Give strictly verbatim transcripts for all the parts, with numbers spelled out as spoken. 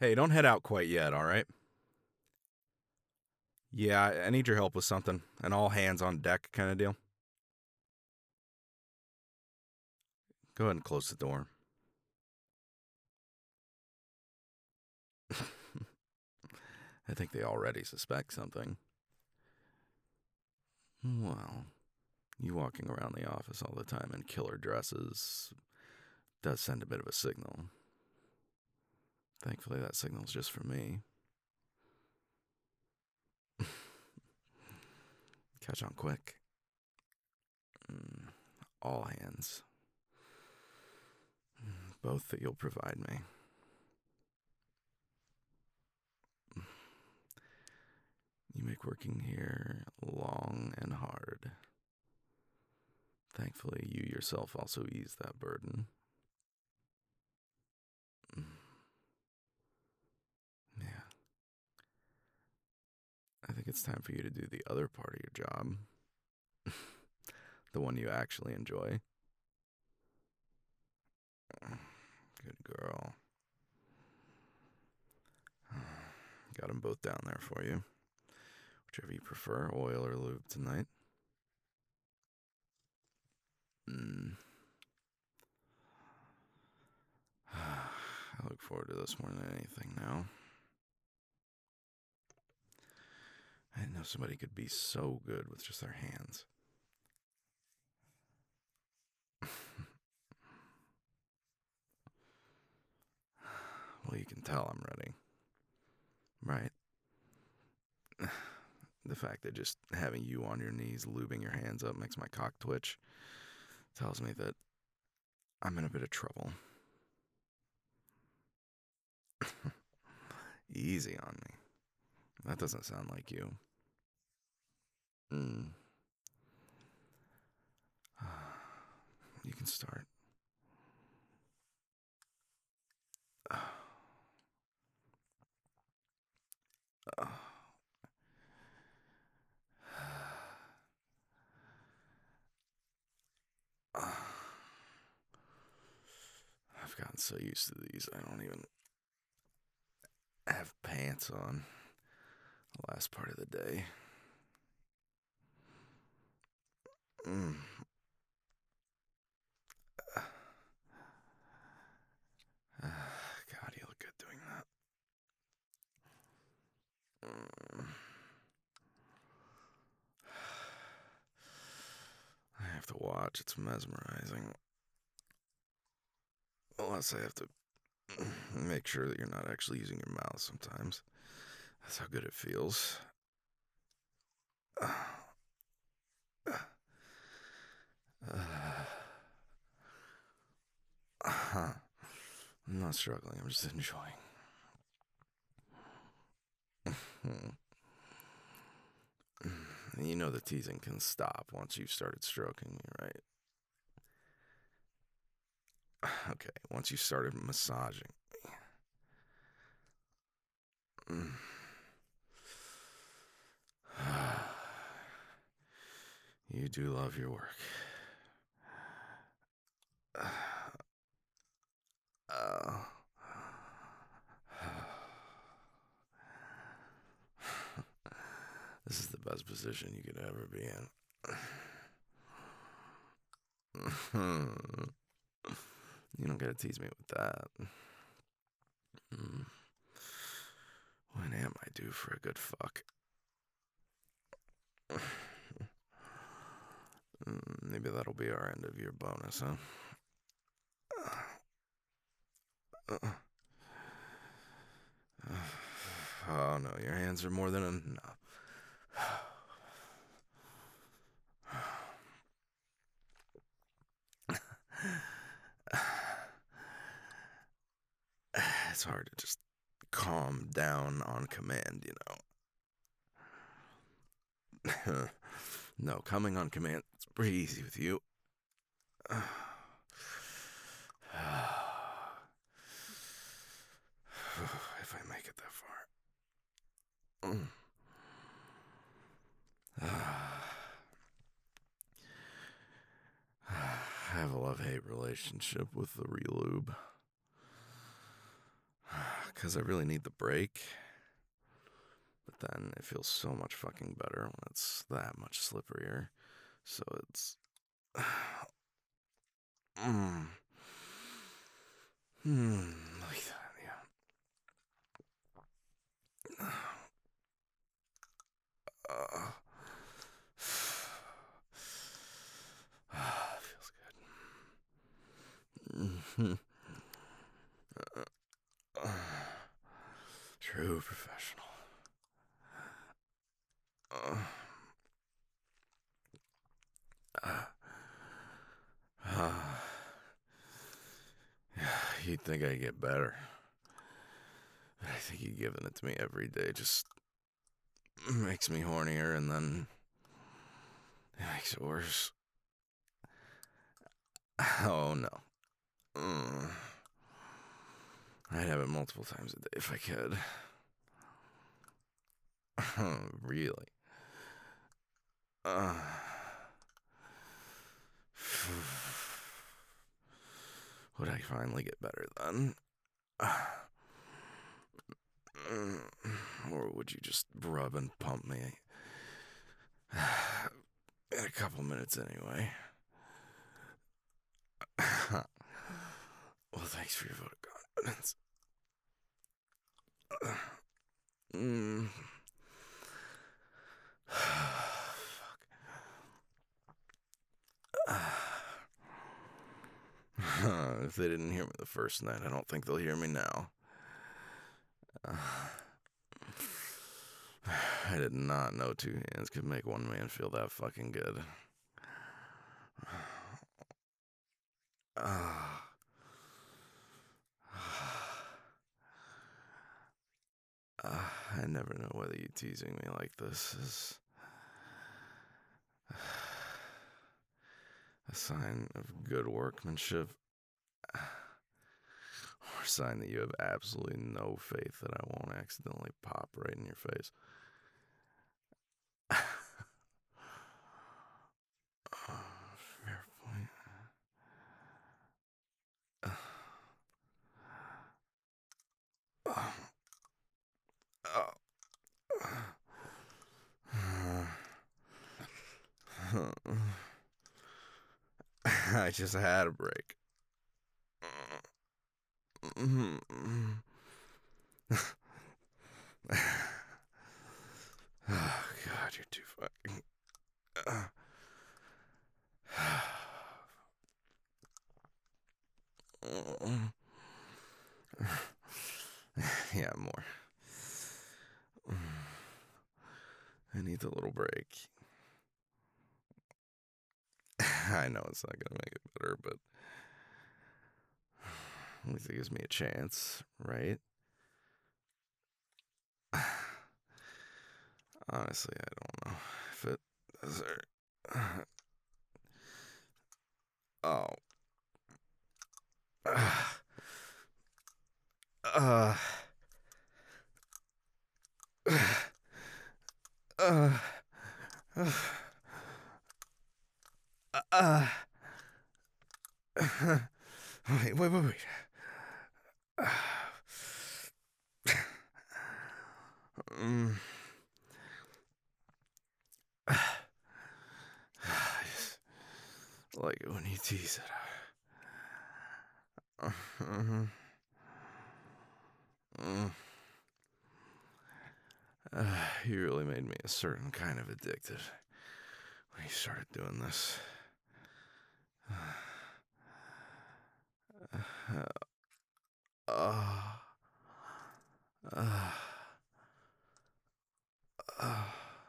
Hey, don't head out quite yet, all right? Yeah, I I need your help with something. An all hands on deck kind of deal. Go ahead and close the door. I think they already suspect something. Well, you walking around the office all the time in killer dresses does send a bit of a signal. Thankfully, that signal's just for me. Catch on quick. Mm, all hands. Both that you'll provide me. You make working here long and hard. Thankfully, you yourself also ease that burden. Yeah. I think it's time for you to do the other part of your job. The one you actually enjoy. Good girl. Got them both down there for you. Whichever you prefer, oil or lube tonight. Mm. I look forward to this more than anything now. I didn't know somebody could be so good with just their hands. Well, you can tell I'm ready. Right? The fact that just having you on your knees, lubing your hands up, makes my cock twitch, tells me that I'm in a bit of trouble. Easy on me. That doesn't sound like you. Mm. You can start. I've gotten so used to these, I don't even have pants on the last part of the day. Mm. God, you look good doing that. Mm. I have to watch, it's mesmerizing. Unless I have to make sure that you're not actually using your mouth sometimes. That's how good it feels. Uh, uh, uh, I'm not struggling, I'm just enjoying. You know the teasing can stop once you've started stroking me, right? Okay, once you started massaging me. You do love your work. Uh, this is the best position you could ever be in. You don't gotta tease me with that. Mm. When am I due for a good fuck? Maybe that'll be our end of year bonus, huh? Oh no, your hands are more than enough. It's hard to just calm down on command, you know. No, coming on command, it's pretty easy with you. If I make it that far. I have a love-hate relationship with the relube. because I really need the break. But then it feels so much fucking better when it's that much slipperier. So it's. mm. Hmm, like that, yeah. Uh, feels good. Mm-hmm. Uh, true professional. Uh, uh, uh, yeah, you'd think I'd get better. But I think you giving it to me every day just makes me hornier, and then it makes it worse. Oh no. Mm. I'd have it multiple times a day if I could. Really? Uh, would I finally get better then? Or would you just rub and pump me? In a couple minutes anyway. Well, thanks for your vote of confidence. Mm. If they didn't hear me the first night, I don't think they'll hear me now. Uh, I did not know two hands could make one man feel that fucking good. Uh, uh, I never know whether you teasing me like this is a sign of good workmanship or a sign that you have absolutely no faith that I won't accidentally pop right in your face. Uh, fair point. Uh, uh, uh, I just had a break. Oh, God, you're too fucking. Uh, yeah, more. I need a little break. I know it's not gonna make it better, but at least it gives me a chance, right? Honestly, I don't know if it does or. Oh. Uh. Uh. Uh. Uh. Wait, wait, wait, wait. Mm. I just like it when you tease it. Mm-hmm. Mm. Uh, you really made me a certain kind of addicted when you started doing this. Uh, uh, uh, uh,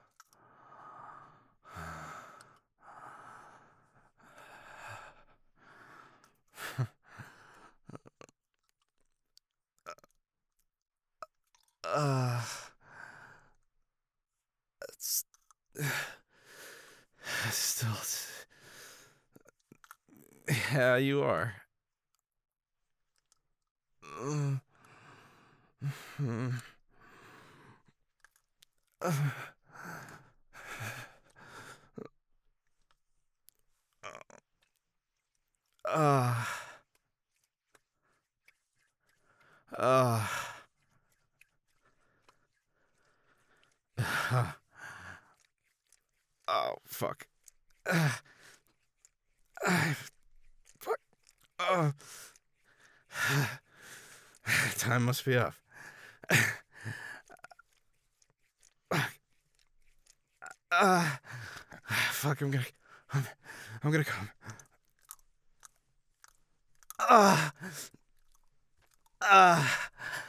uh, it's, still, yeah, you are. Uh, uh, uh, uh, Oh, fuck. Uh, uh, fuck. Oh. Time must be up. Uh, fuck, I'm gonna... I'm, I'm gonna come. Ah. Ah.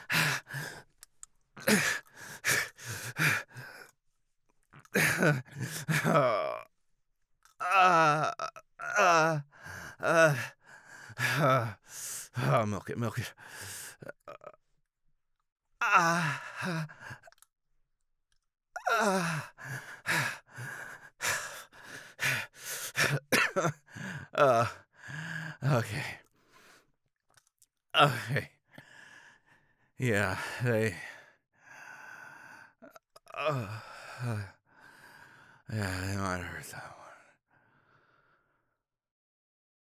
Oh. Ah. Ah. Ah. Ah. Oh, milk it, milk it. Ah. Ah. Uh, okay. Okay. Yeah, they. Uh, yeah, they might hurt that one.